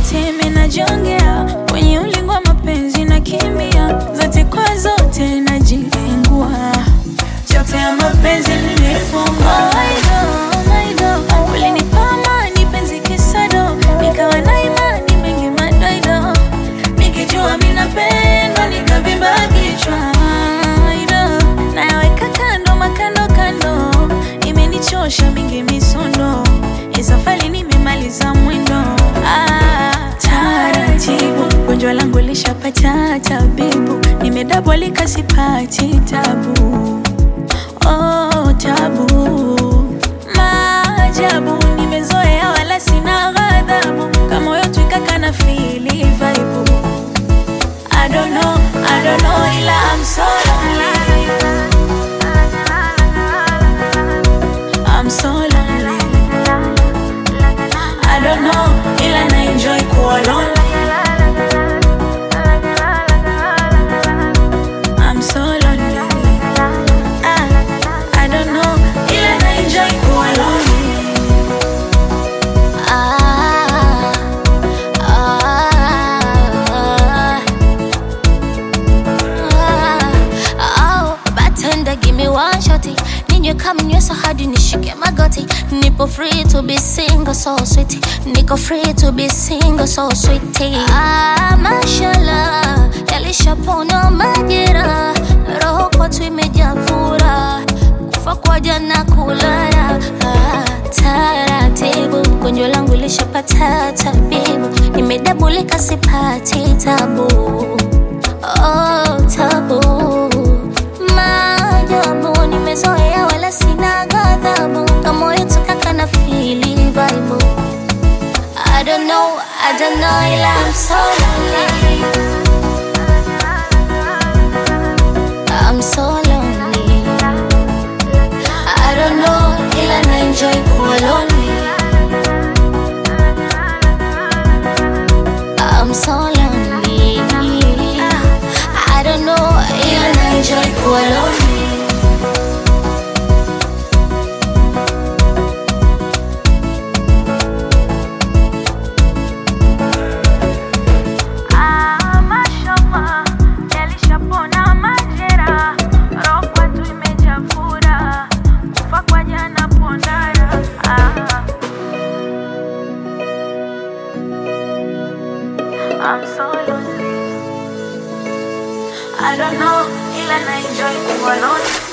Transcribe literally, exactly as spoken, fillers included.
zote menajongea, kwenye ulingo wa mapenzi na kimbia, zote kwa zote najilengua, chote ya mapenzi nilifunga. I know, I know, ulinipa amani penzi kisado, nikawa na imani mengi madoido, nikijua mimi napendwa nikavimba kichwa. I know, nayaweka kando makando kando, imenichosha mingi misondo, isafali nimemaliza mwendo. Ah, taratibu, gonjwa langu lishapata tabibu, nimedabwalika sipati tabu. Oh, tabu, maajabu, nimezoea wala sina ghadhabu, kama moyo tuikaka na feel vibe. I don't know, I don't know, ila I'm so lonely, I'm so lonely. I don't know, ila na enjoy kuwa lonely. I'm so lonely. Ah, I don't know, ila na enjoy kuwa lonely. Ah, ah, oh, bartender, give me one shotty. Ninywe kama nywe so hadi nishike magoti. Nipo free to be single so sweet. Niko free to be single so sweet. Ah, mashallah, yalishapona majira, roho kwetu imejaa furaha, kufa kwa jana kulala. Ah, taratibu, gonjwa langu lishapata tabibu, nimedabulika sipati tabu. Oh, tabu, maajabu, nimezoea wala sina ghadhabu, kama moyo tukaka na feel vibe. I don't know, I don't know, ila I'm so lonely, I'm so lonely. I don't know, ila na enjoy kuwa lonely, I'm so lonely. I don't know, ila na enjoy kuwa lonely. I'm so lonely. I don't know, ila na enjoy kuwa lonely.